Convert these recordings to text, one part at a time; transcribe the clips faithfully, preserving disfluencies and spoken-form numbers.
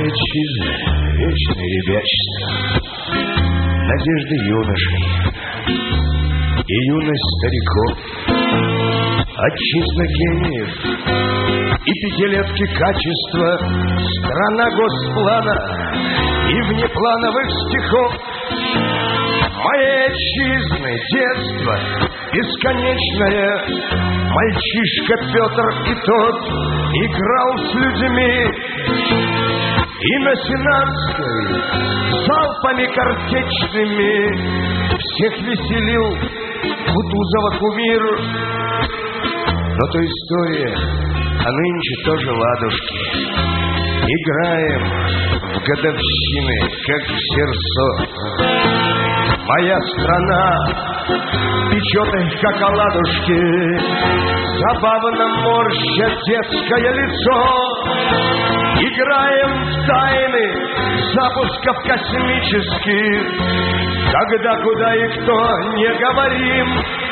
Моя отчизна, вечное ребячество, надежды юношей и юность стариков, отчизна гениев и пятилетки качества, страна госплана и внеплановых стихов. Моей отчизны детство бесконечное, мальчишка Петр и тот играл с людьми, и на Сенатской залпами картечными всех веселил Кутузова кумир. Но то история, а нынче тоже ладушки. Играем в годовщины, как в сердцо. Моя страна печет их, как оладушки, забавно морща детское лицо. Играем в тайны запусков космических, когда, куда и кто не говорим.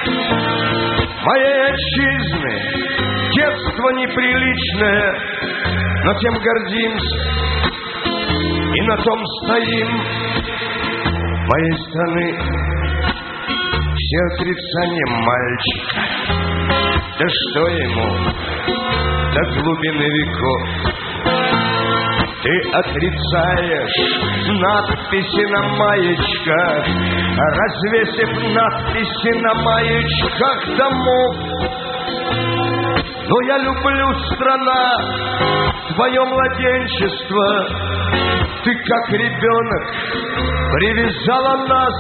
Моей отчизны детство неприличное, но тем гордимся и на том стоим. Моей страны все отрицания мальчика, да что ему до глубины веков. Ты отрицаешь надписи на маечках, развесив надписи на маечках домов. Но я люблю, страна, твое младенчество. Ты, как ребенок, привязала нас.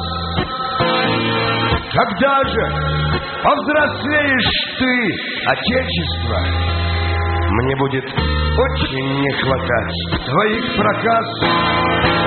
Когда же повзрослеешь ты, Отечество, мне будет очень не хватать твоих проказ.